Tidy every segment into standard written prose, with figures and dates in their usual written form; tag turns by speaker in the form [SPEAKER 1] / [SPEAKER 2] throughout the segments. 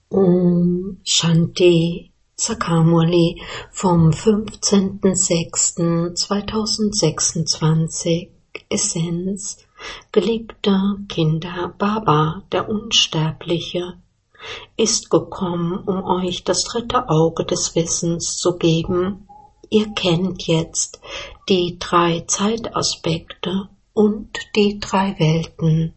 [SPEAKER 1] Om Shanti Sakamurli vom 15.06.2026 Essenz. Geliebte Kinder, Baba, der Unsterbliche, ist gekommen, um euch das dritte Auge des Wissens zu geben. Ihr kennt jetzt die 3 Zeitaspekte und die 3 Welten.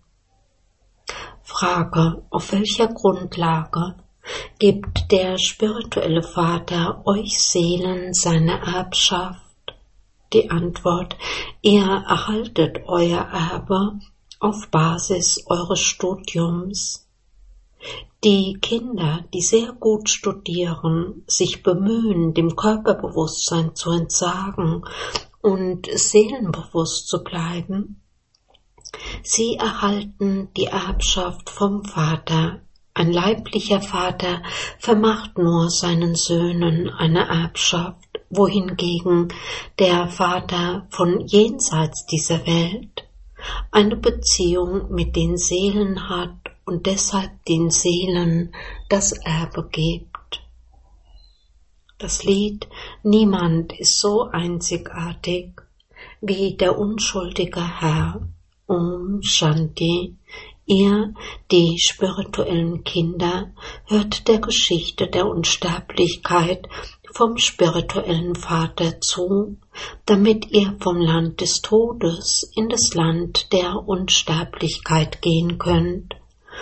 [SPEAKER 1] Frage: Auf welcher Grundlage gibt der spirituelle Vater euch Seelen seine Erbschaft? Die Antwort: Ihr erhaltet euer Erbe auf Basis eures Studiums. Die Kinder, die sehr gut studieren, sich bemühen, dem Körperbewusstsein zu entsagen und seelenbewusst zu bleiben, sie erhalten die Erbschaft vom Vater. Ein leiblicher Vater vermacht nur seinen Söhnen eine Erbschaft, wohingegen der Vater von jenseits dieser Welt eine Beziehung mit den Seelen hat und deshalb den Seelen das Erbe gibt. Das Lied Niemand ist so einzigartig wie der unschuldige Herr. Om Shanti. Ihr, die spirituellen Kinder, hört der Geschichte der Unsterblichkeit vom spirituellen Vater zu, damit ihr vom Land des Todes in das Land der Unsterblichkeit gehen könnt.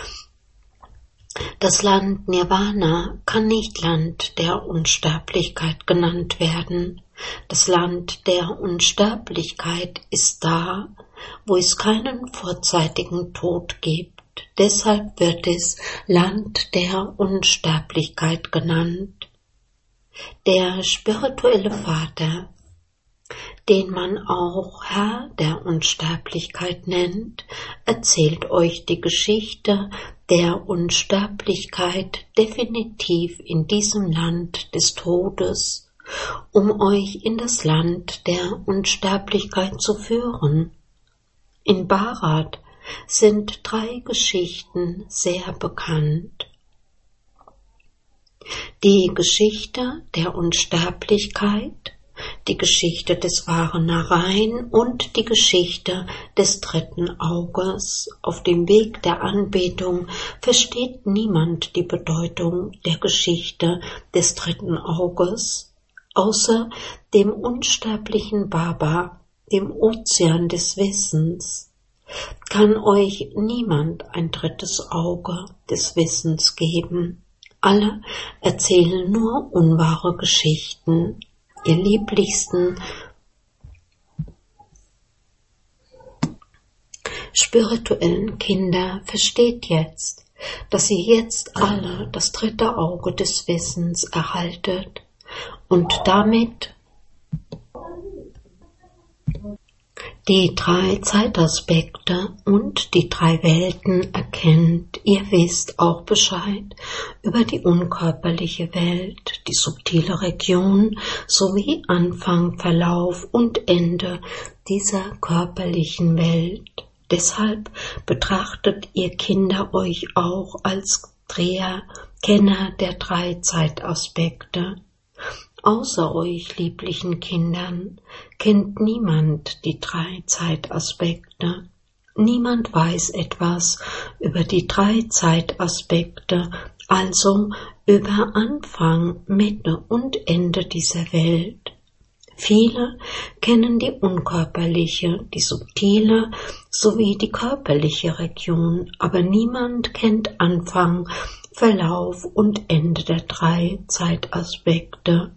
[SPEAKER 1] Das Land Nirvana kann nicht Land der Unsterblichkeit genannt werden. Das Land der Unsterblichkeit ist da, wo es keinen vorzeitigen Tod gibt. Deshalb wird es Land der Unsterblichkeit genannt. Der spirituelle Vater, den man auch Herr der Unsterblichkeit nennt, erzählt euch die Geschichte der Unsterblichkeit definitiv in diesem Land des Todes, um euch in das Land der Unsterblichkeit zu führen. In Bharat sind 3 Geschichten sehr bekannt. Die Geschichte der Unsterblichkeit, die Geschichte des wahren Narayan und die Geschichte des dritten Auges. Auf dem Weg der Anbetung versteht niemand die Bedeutung der Geschichte des dritten Auges, außer dem unsterblichen Baba, dem Ozean des Wissens. Kann euch niemand ein drittes Auge des Wissens geben. Alle erzählen nur unwahre Geschichten. Ihr lieblichsten spirituellen Kinder, versteht jetzt, dass ihr jetzt alle das dritte Auge des Wissens erhaltet und damit die 3 Zeitaspekte und die 3 Welten erkennt. Ihr wisst auch Bescheid über die unkörperliche Welt, die subtile Region sowie Anfang, Verlauf und Ende dieser körperlichen Welt. Deshalb betrachtet ihr Kinder euch auch als Dreher, Kenner der 3 Zeitaspekte. Außer euch lieblichen Kindern kennt niemand die 3 Zeitaspekte. Niemand weiß etwas über die 3 Zeitaspekte, also über Anfang, Mitte und Ende dieser Welt. Viele kennen die unkörperliche, die subtile sowie die körperliche Region, aber niemand kennt Anfang, Verlauf und Ende der 3 Zeitaspekte.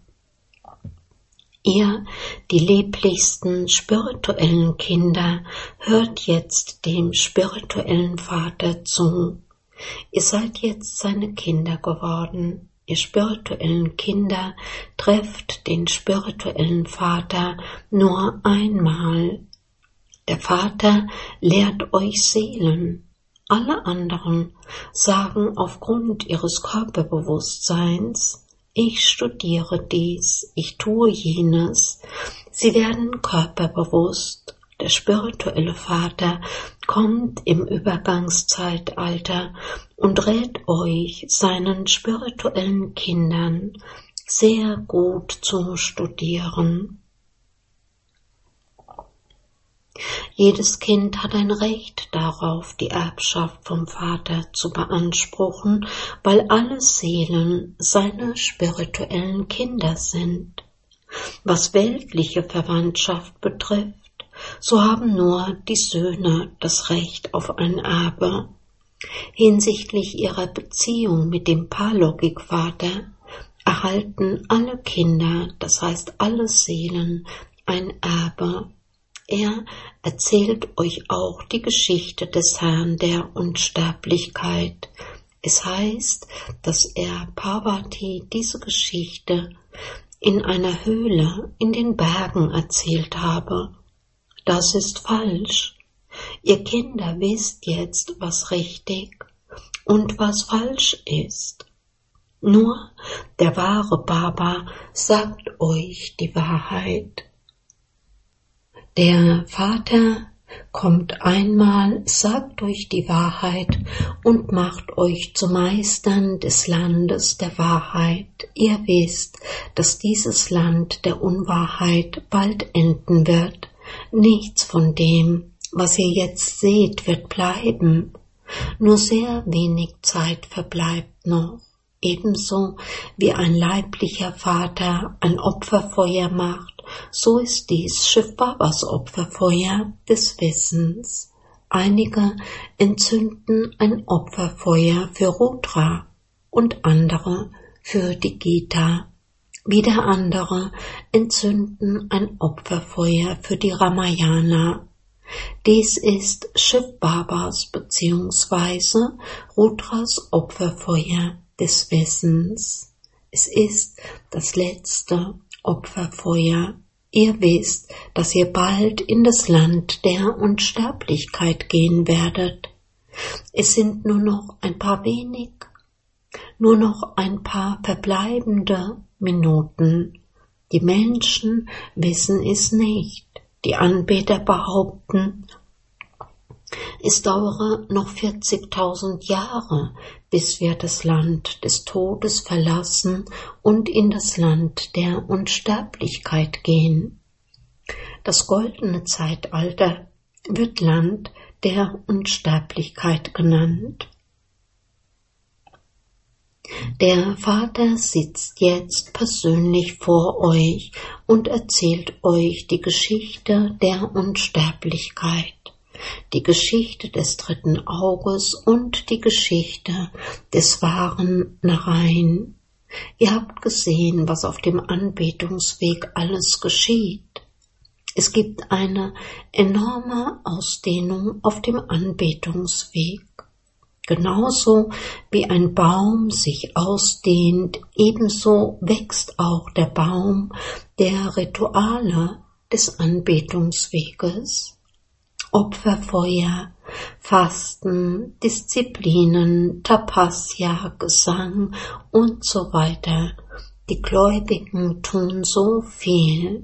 [SPEAKER 1] Ihr, die lieblichsten spirituellen Kinder, hört jetzt dem spirituellen Vater zu. Ihr seid jetzt seine Kinder geworden. Ihr spirituellen Kinder trefft den spirituellen Vater nur einmal. Der Vater lehrt euch Seelen. Alle anderen sagen aufgrund ihres Körperbewusstseins: Ich studiere dies, ich tue jenes. Sie werden körperbewusst, der spirituelle Vater, kommt im Übergangszeitalter und rät euch, seinen spirituellen Kindern sehr gut zu studieren. Jedes Kind hat ein Recht darauf, die Erbschaft vom Vater zu beanspruchen, weil alle Seelen seine spirituellen Kinder sind. Was weltliche Verwandtschaft betrifft, so haben nur die Söhne das Recht auf ein Erbe. Hinsichtlich ihrer Beziehung mit dem Paarlogikvater erhalten alle Kinder, das heißt alle Seelen, ein Erbe. Er erzählt euch auch die Geschichte des Herrn der Unsterblichkeit. Es heißt, dass er Parvati diese Geschichte in einer Höhle in den Bergen erzählt habe. Das ist falsch. Ihr Kinder wisst jetzt, was richtig und was falsch ist. Nur der wahre Baba sagt euch die Wahrheit. Der Vater kommt einmal, sagt euch die Wahrheit und macht euch zu Meistern des Landes der Wahrheit. Ihr wisst, dass dieses Land der Unwahrheit bald enden wird. Nichts von dem, was ihr jetzt seht, wird bleiben. Nur sehr wenig Zeit verbleibt noch. Ebenso wie ein leiblicher Vater ein Opferfeuer macht, so ist dies Shiv Babas Opferfeuer des Wissens. Einige entzünden ein Opferfeuer für Rudra und andere für die Gita. Wieder andere entzünden ein Opferfeuer für die Ramayana. Dies ist Shiv Babas bzw. Rudras Opferfeuer des Wissens. Es ist das letzte Opferfeuer. Ihr wisst, dass ihr bald in das Land der Unsterblichkeit gehen werdet. Es sind nur noch ein paar verbleibende Minuten. Die Menschen wissen es nicht. Die Anbeter behaupten, es dauere noch 40.000 Jahre, bis wir das Land des Todes verlassen und in das Land der Unsterblichkeit gehen. Das goldene Zeitalter wird Land der Unsterblichkeit genannt. Der Vater sitzt jetzt persönlich vor euch und erzählt euch die Geschichte der Unsterblichkeit, die Geschichte des dritten Auges und die Geschichte des wahren Narayan. Ihr habt gesehen, was auf dem Anbetungsweg alles geschieht. Es gibt eine enorme Ausdehnung auf dem Anbetungsweg. Genauso wie ein Baum sich ausdehnt, ebenso wächst auch der Baum der Rituale des Anbetungsweges. Opferfeuer, Fasten, Disziplinen, Tapasya, Gesang und so weiter. Die Gläubigen tun so viel.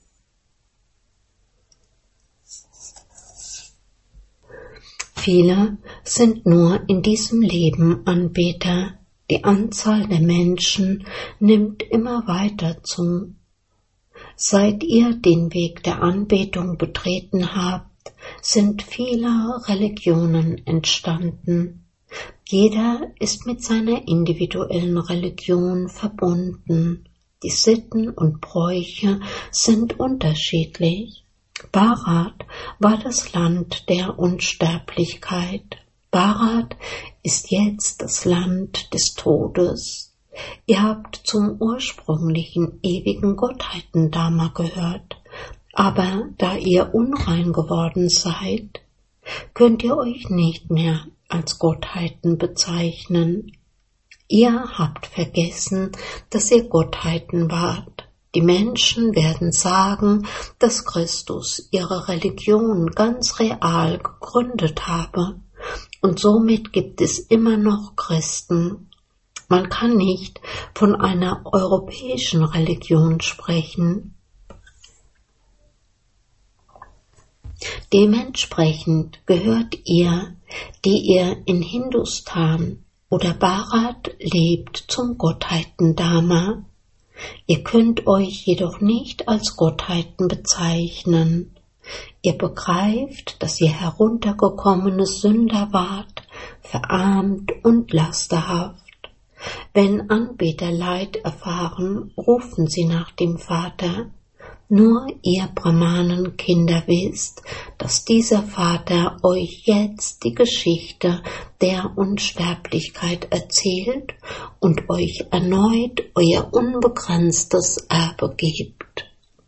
[SPEAKER 1] Viele sind nur in diesem Leben Anbeter. Die Anzahl der Menschen nimmt immer weiter zu. Seit ihr den Weg der Anbetung betreten habt, sind viele Religionen entstanden. Jeder ist mit seiner individuellen Religion verbunden. Die Sitten und Bräuche sind unterschiedlich. Bharat war das Land der Unsterblichkeit. Bharat ist jetzt das Land des Todes. Ihr habt zum ursprünglichen ewigen Gottheiten-Dharma gehört, aber da ihr unrein geworden seid, könnt ihr euch nicht mehr als Gottheiten bezeichnen. Ihr habt vergessen, dass ihr Gottheiten wart. Die Menschen werden sagen, dass Christus ihre Religion ganz real gegründet habe, und somit gibt es immer noch Christen. Man kann nicht von einer europäischen Religion sprechen. Dementsprechend gehört ihr, die ihr in Hindustan oder Bharat lebt, zum Gottheiten-Dharma. Ihr könnt euch jedoch nicht als Gottheiten bezeichnen. Ihr begreift, dass ihr heruntergekommene Sünder wart, verarmt und lasterhaft. Wenn Anbeter Leid erfahren, rufen sie nach dem Vater. Nur ihr Brahmanenkinder wisst, dass dieser Vater euch jetzt die Geschichte der Unsterblichkeit erzählt und euch erneut euer unbegrenztes Erbe gibt.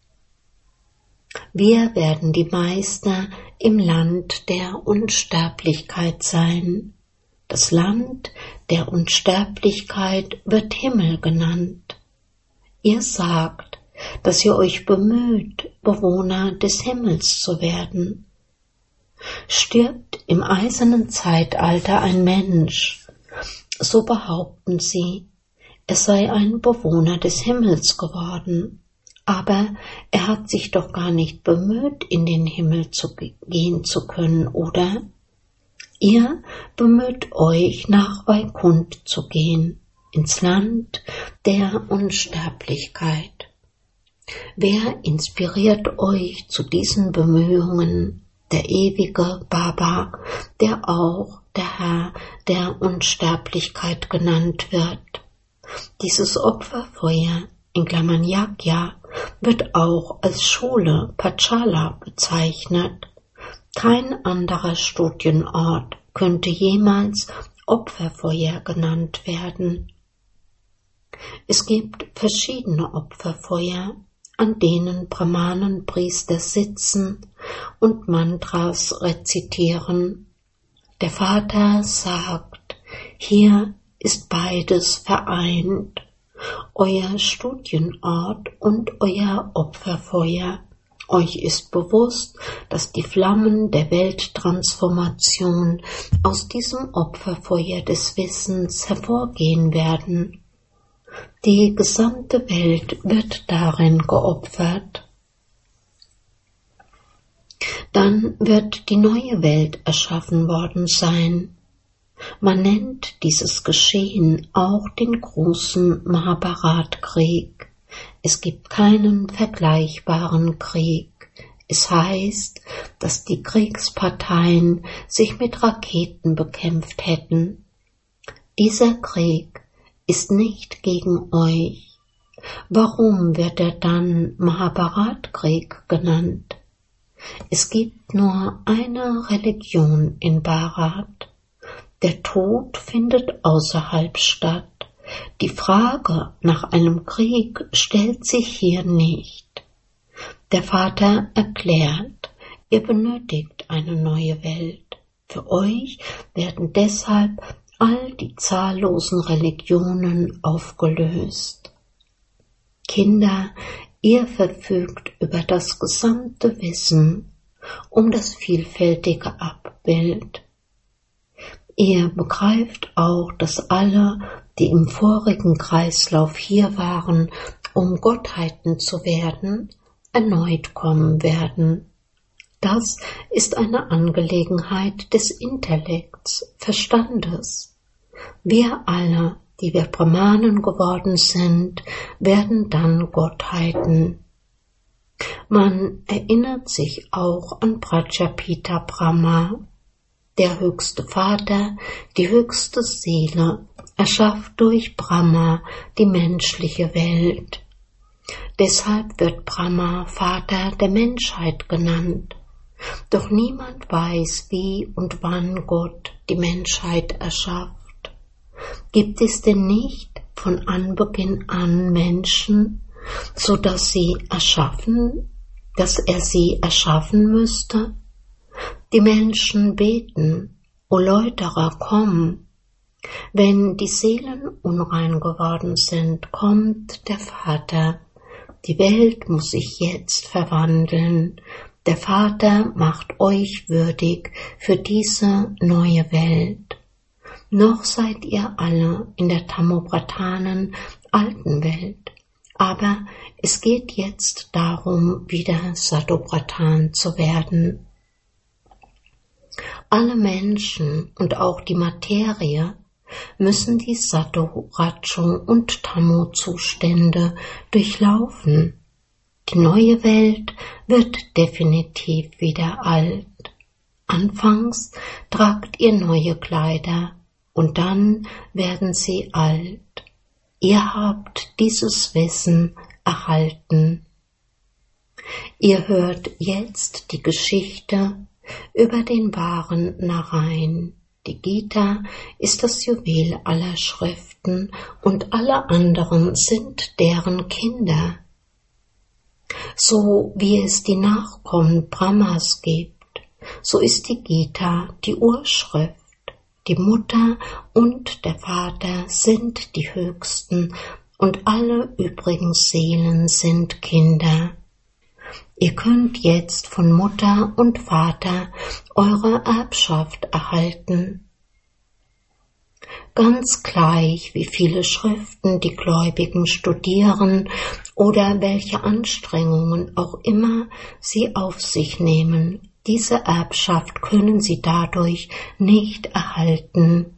[SPEAKER 1] Wir werden die Meister im Land der Unsterblichkeit sein. Das Land der Unsterblichkeit wird Himmel genannt. Ihr sagt, dass ihr euch bemüht, Bewohner des Himmels zu werden. Stirbt im eisernen Zeitalter ein Mensch, so behaupten sie, er sei ein Bewohner des Himmels geworden, aber er hat sich doch gar nicht bemüht, in den Himmel gehen zu können, oder? Ihr bemüht euch, nach Vaikunth zu gehen, ins Land der Unsterblichkeit. Wer inspiriert euch zu diesen Bemühungen? Der ewige Baba, der auch der Herr der Unsterblichkeit genannt wird. Dieses Opferfeuer, in Klammern Yajna, wird auch als Schule Panchala bezeichnet. Kein anderer Studienort könnte jemals Opferfeuer genannt werden. Es gibt verschiedene Opferfeuer, an denen Brahmanenpriester sitzen und Mantras rezitieren. Der Vater sagt, hier ist beides vereint, euer Studienort und euer Opferfeuer. Euch ist bewusst, dass die Flammen der Welttransformation aus diesem Opferfeuer des Wissens hervorgehen werden. Die gesamte Welt wird darin geopfert. Dann wird die neue Welt erschaffen worden sein. Man nennt dieses Geschehen auch den großen Mahabharat-Krieg. Es gibt keinen vergleichbaren Krieg. Es heißt, dass die Kriegsparteien sich mit Raketen bekämpft hätten. Dieser Krieg ist nicht gegen euch. Warum wird er dann Mahabharat-Krieg genannt? Es gibt nur eine Religion in Bharat. Der Tod findet außerhalb statt. Die Frage nach einem Krieg stellt sich hier nicht. Der Vater erklärt, ihr benötigt eine neue Welt. Für euch werden deshalb all die zahllosen Religionen aufgelöst. Kinder, ihr verfügt über das gesamte Wissen um das vielfältige Abbild. Ihr begreift auch, dass alle, die im vorigen Kreislauf hier waren, um Gottheiten zu werden, erneut kommen werden. Das ist eine Angelegenheit des Intellekts, Verstandes. Wir alle, die wir Brahmanen geworden sind, werden dann Gottheiten. Man erinnert sich auch an Prajapita Brahma. Der höchste Vater, die höchste Seele, erschafft durch Brahma die menschliche Welt. Deshalb wird Brahma Vater der Menschheit genannt. Doch niemand weiß, wie und wann Gott die Menschheit erschafft. Gibt es denn nicht von Anbeginn an Menschen, so dass er sie erschaffen müsste? Die Menschen beten, O Läuterer, komm. Wenn die Seelen unrein geworden sind, kommt der Vater. Die Welt muss sich jetzt verwandeln. Der Vater macht euch würdig für diese neue Welt. Noch seid ihr alle in der Tamobratanen alten Welt, aber es geht jetzt darum, wieder Sadobratan zu werden. Alle Menschen und auch die Materie müssen die Sato, Rajo und Tamo-Zustände durchlaufen. Die neue Welt wird definitiv wieder alt. Anfangs tragt ihr neue Kleider und dann werden sie alt. Ihr habt dieses Wissen erhalten. Ihr hört jetzt die Geschichte über den wahren Narayan. Die Gita ist das Juwel aller Schriften und alle anderen sind deren Kinder. So wie es die Nachkommen Brahmas gibt, so ist die Gita die Urschrift. Die Mutter und der Vater sind die Höchsten und alle übrigen Seelen sind Kinder. Ihr könnt jetzt von Mutter und Vater eure Erbschaft erhalten. Ganz gleich, wie viele Schriften die Gläubigen studieren oder welche Anstrengungen auch immer sie auf sich nehmen, diese Erbschaft können sie dadurch nicht erhalten.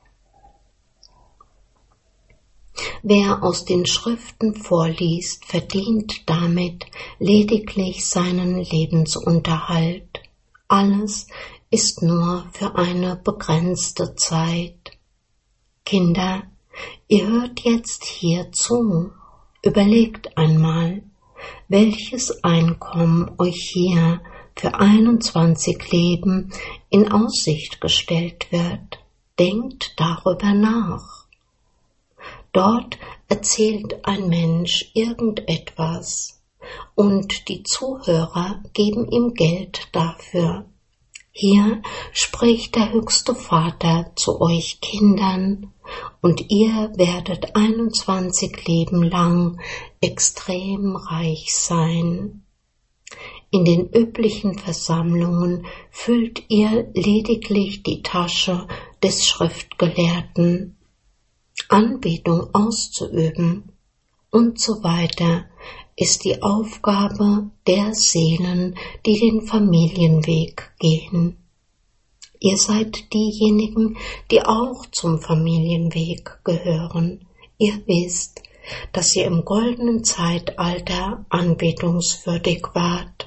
[SPEAKER 1] Wer aus den Schriften vorliest, verdient damit lediglich seinen Lebensunterhalt. Alles ist nur für eine begrenzte Zeit. Kinder, ihr hört jetzt hier zu. Überlegt einmal, welches Einkommen euch hier für 21 Leben in Aussicht gestellt wird. Denkt darüber nach. Dort erzählt ein Mensch irgendetwas und die Zuhörer geben ihm Geld dafür. Hier spricht der höchste Vater zu euch Kindern und ihr werdet 21 Leben lang extrem reich sein. In den üblichen Versammlungen füllt ihr lediglich die Tasche des Schriftgelehrten. Anbetung auszuüben und so weiter ist die Aufgabe der Seelen, die den Familienweg gehen. Ihr seid diejenigen, die auch zum Familienweg gehören. Ihr wisst, dass ihr im goldenen Zeitalter anbetungswürdig wart.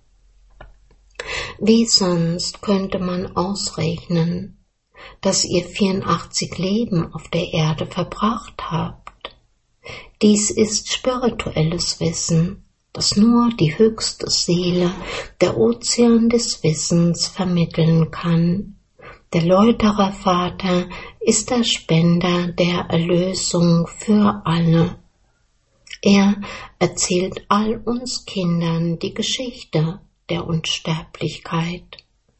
[SPEAKER 1] Wie sonst könnte man ausrechnen, dass ihr 84 Leben auf der Erde verbracht habt? Dies ist spirituelles Wissen, das nur die höchste Seele, der Ozean des Wissens, vermitteln kann. Der Läuterer Vater ist der Spender der Erlösung für alle. Er erzählt all uns Kindern die Geschichte der Unsterblichkeit.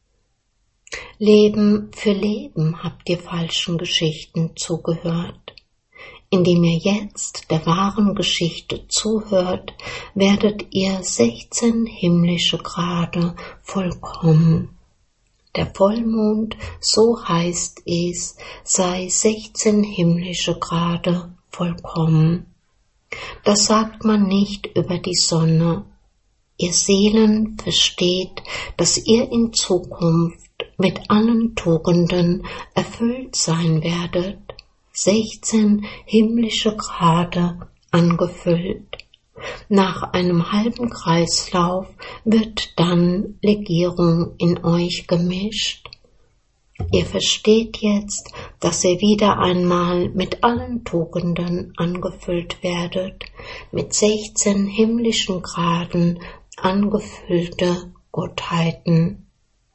[SPEAKER 1] Leben für Leben habt ihr falschen Geschichten zugehört. Indem ihr jetzt der wahren Geschichte zuhört, werdet ihr 16 himmlische Grade vollkommen. Der Vollmond, so heißt es, sei 16 himmlische Grade vollkommen. Das sagt man nicht über die Sonne. Ihr Seelen versteht, dass ihr in Zukunft mit allen Tugenden erfüllt sein werdet, 16 himmlische Grade angefüllt. Nach einem halben Kreislauf wird dann Legierung in euch gemischt. Ihr versteht jetzt, dass ihr wieder einmal mit allen Tugenden angefüllt werdet, mit 16 himmlischen Graden angefüllte Gottheiten.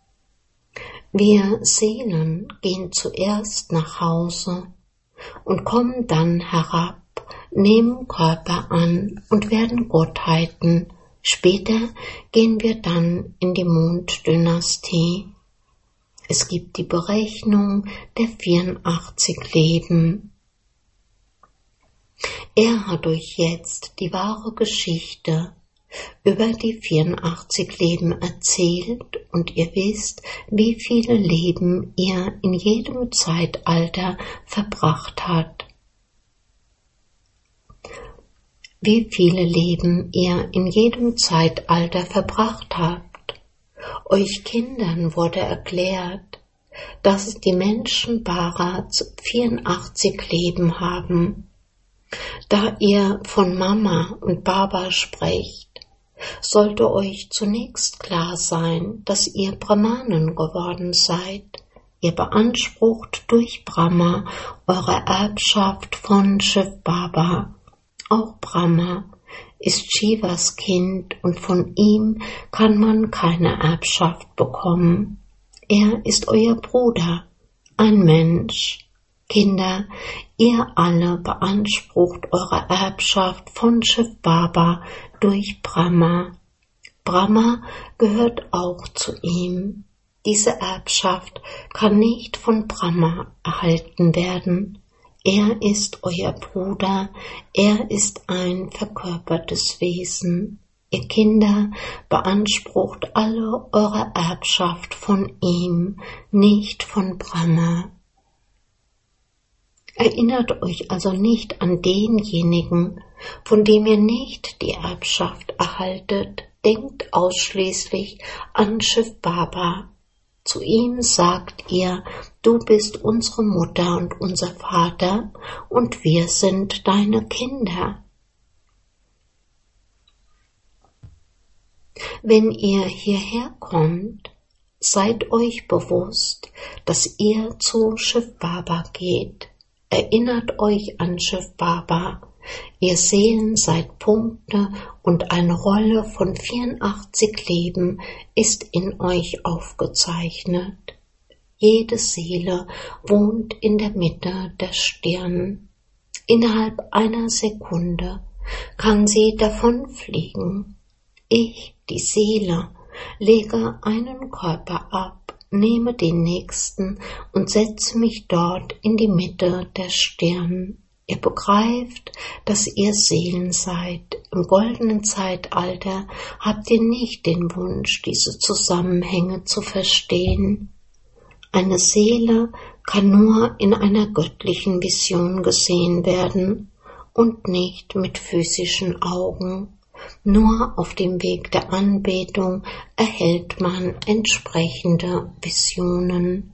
[SPEAKER 1] Wir Seelen gehen zuerst nach Hause und kommen dann herab, nehmen Körper an und werden Gottheiten. Später gehen wir dann in die Monddynastie. Es gibt die Berechnung der 84 Leben. Er hat euch jetzt die wahre Geschichte über die 84 Leben erzählt und ihr wisst, wie viele Leben ihr in jedem Zeitalter verbracht habt. Wie viele Leben ihr in jedem Zeitalter verbracht habt. Euch Kindern wurde erklärt, dass die Menschen bereits 84 Leben haben. Da ihr von Mama und Baba sprecht, sollte euch zunächst klar sein, dass ihr Brahmanen geworden seid. Ihr beansprucht durch Brahma eure Erbschaft von Shiv Baba. Auch Brahma ist Shivas Kind und von ihm kann man keine Erbschaft bekommen. Er ist euer Bruder, ein Mensch. Kinder, ihr alle beansprucht eure Erbschaft von Shiv Baba durch Brahma. Brahma gehört auch zu ihm. Diese Erbschaft kann nicht von Brahma erhalten werden. Er ist euer Bruder, er ist ein verkörpertes Wesen. Ihr Kinder beansprucht alle eure Erbschaft von ihm, nicht von Brahma. Erinnert euch also nicht an denjenigen, von dem ihr nicht die Erbschaft erhaltet. Denkt ausschließlich an Shiv Baba. Zu ihm sagt ihr, du bist unsere Mutter und unser Vater und wir sind deine Kinder. Wenn ihr hierher kommt, seid euch bewusst, dass ihr zu Shiv Baba geht. Erinnert euch an Shiv Baba. Ihr Seelen seid Punkte und eine Rolle von 84 Leben ist in euch aufgezeichnet. Jede Seele wohnt in der Mitte der Stirn. Innerhalb einer Sekunde kann sie davonfliegen. Ich, die Seele, lege einen Körper ab, nehme den nächsten und setze mich dort in die Mitte der Stirn. Ihr begreift, dass ihr Seelen seid. Im goldenen Zeitalter habt ihr nicht den Wunsch, diese Zusammenhänge zu verstehen. Eine Seele kann nur in einer göttlichen Vision gesehen werden und nicht mit physischen Augen. Nur auf dem Weg der Anbetung erhält man entsprechende Visionen.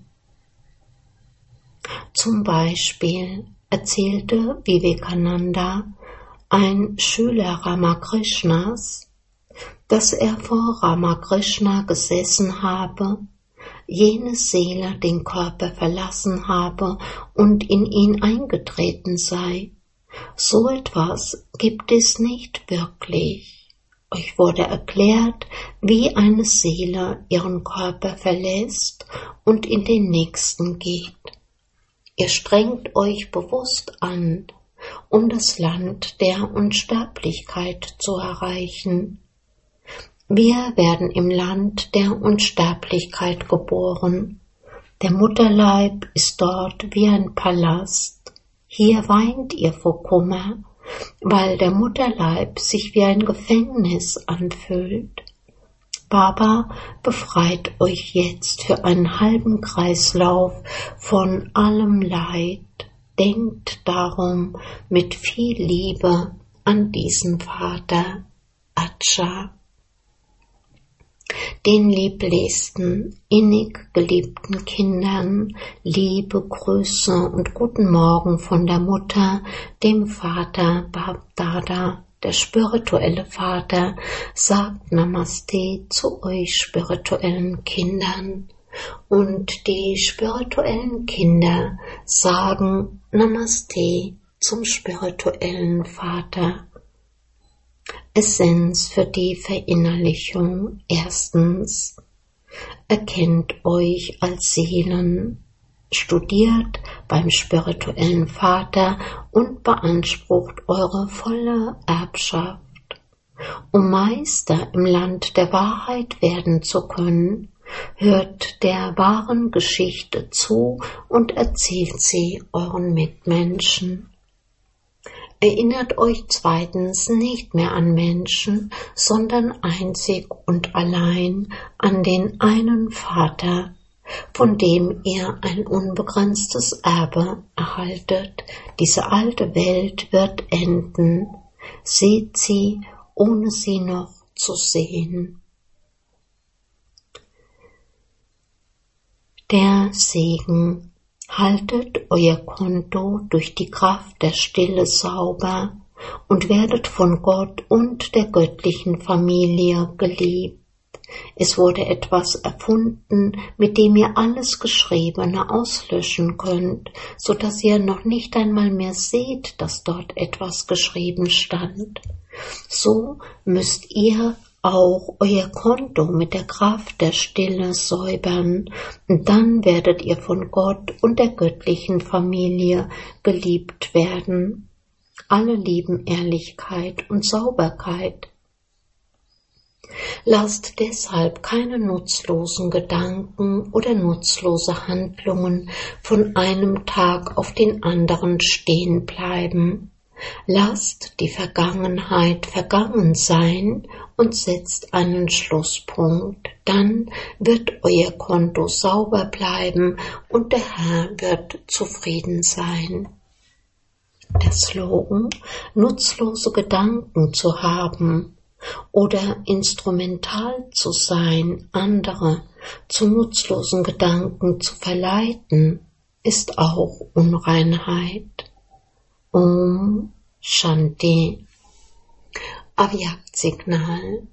[SPEAKER 1] Zum Beispiel erzählte Vivekananda, ein Schüler Ramakrishnas, dass er vor Ramakrishna gesessen habe, jene Seele den Körper verlassen habe und in ihn eingetreten sei. So etwas gibt es nicht wirklich. Euch wurde erklärt, wie eine Seele ihren Körper verlässt und in den nächsten geht. Ihr strengt euch bewusst an, um das Land der Unsterblichkeit zu erreichen. Wir werden im Land der Unsterblichkeit geboren. Der Mutterleib ist dort wie ein Palast. Hier weint ihr vor Kummer, weil der Mutterleib sich wie ein Gefängnis anfühlt. Baba befreit euch jetzt für einen halben Kreislauf von allem Leid. Denkt darum mit viel Liebe an diesen Vater, Acha. Den lieblichsten, innig geliebten Kindern Liebe, Grüße und guten Morgen von der Mutter, dem Vater Bab-Dada. Der spirituelle Vater sagt Namaste zu euch spirituellen Kindern und die spirituellen Kinder sagen Namaste zum spirituellen Vater. Essenz für die Verinnerlichung. Erstens, erkennt euch als Seelen, studiert beim spirituellen Vater und beansprucht eure volle Erbschaft. Um Meister im Land der Wahrheit werden zu können, hört der wahren Geschichte zu und erzählt sie euren Mitmenschen. Erinnert euch zweitens nicht mehr an Menschen, sondern einzig und allein an den einen Vater, von dem ihr ein unbegrenztes Erbe erhaltet. Diese alte Welt wird enden. Seht sie, ohne sie noch zu sehen. Der Segen: Haltet euer Konto durch die Kraft der Stille sauber und werdet von Gott und der göttlichen Familie geliebt. Es wurde etwas erfunden, mit dem ihr alles Geschriebene auslöschen könnt, so dass ihr noch nicht einmal mehr seht, dass dort etwas geschrieben stand. So müsst ihr auch euer Konto mit der Kraft der Stille säubern, und dann werdet ihr von Gott und der göttlichen Familie geliebt werden. Alle lieben Ehrlichkeit und Sauberkeit. Lasst deshalb keine nutzlosen Gedanken oder nutzlose Handlungen von einem Tag auf den anderen stehen bleiben. Lasst die Vergangenheit vergangen sein und setzt einen Schlusspunkt. Dann wird euer Konto sauber bleiben und der Herr wird zufrieden sein. Der Slogan: Nutzlose Gedanken zu haben oder instrumental zu sein, andere zu nutzlosen Gedanken zu verleiten, ist auch Unreinheit. Om Shanti. Avyaktasignal.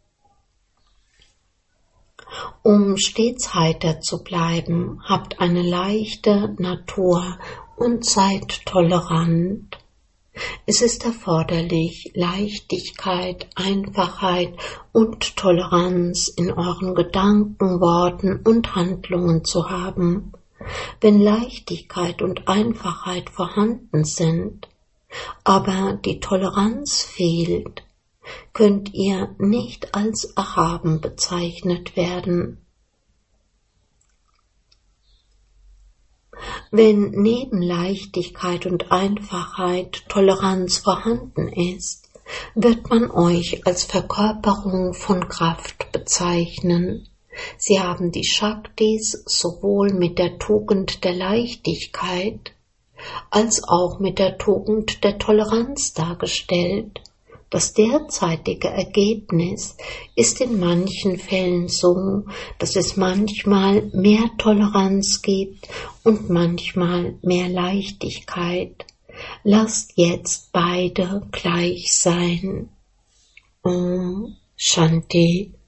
[SPEAKER 1] Um stets heiter zu bleiben, habt eine leichte Natur und seid tolerant. Es ist erforderlich, Leichtigkeit, Einfachheit und Toleranz in euren Gedanken, Worten und Handlungen zu haben. Wenn Leichtigkeit und Einfachheit vorhanden sind, aber die Toleranz fehlt, könnt ihr nicht als erhaben bezeichnet werden. Wenn neben Leichtigkeit und Einfachheit Toleranz vorhanden ist, wird man euch als Verkörperung von Kraft bezeichnen. Sie haben die Shaktis sowohl mit der Tugend der Leichtigkeit als auch mit der Tugend der Toleranz dargestellt. Das derzeitige Ergebnis ist in manchen Fällen so, dass es manchmal mehr Toleranz gibt und manchmal mehr Leichtigkeit. Lasst jetzt beide gleich sein. Om Shanti.